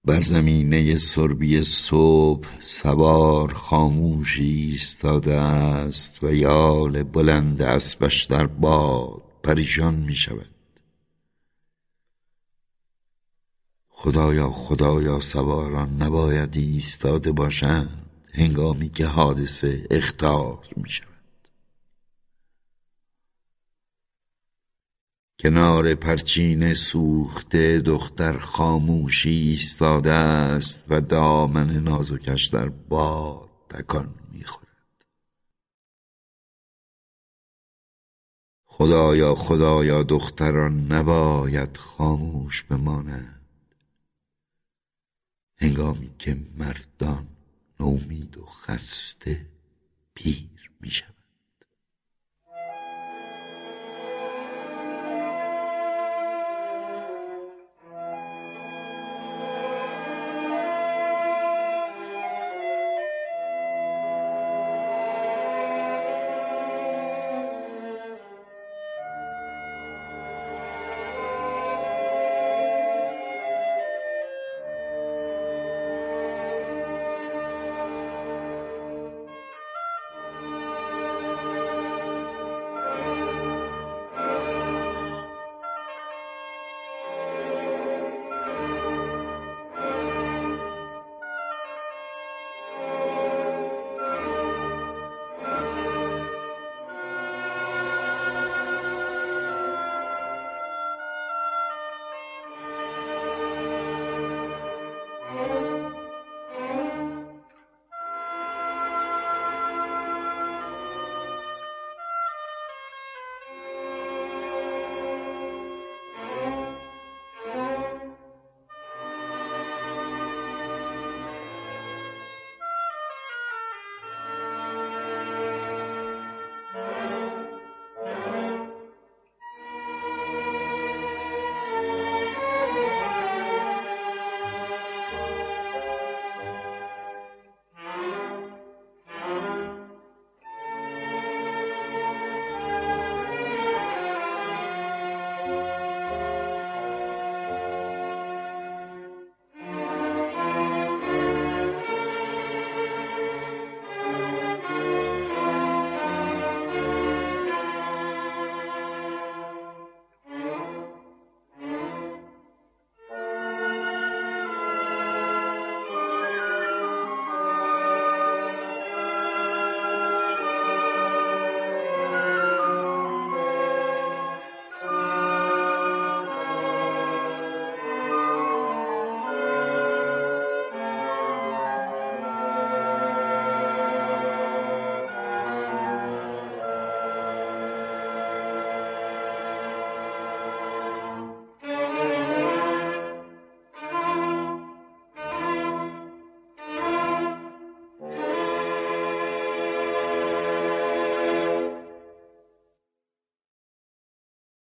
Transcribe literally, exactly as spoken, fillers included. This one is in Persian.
بر زمینه سربی صبح سوار خاموش ایستاده است و یال بلند اسبش در باد پریشان می شود. خدایا خدایا سواران نباید ایستاده باشند هنگامی که حادثه اخطار می شود. کنار پرچین سوخته دختر خاموشی ایستاده است و دامن نازکش در باد تکان می‌خورد. خدایا خدایا دختران نباید خاموش بمانند هنگامی که مردان نومید و خسته پیر می‌شوند.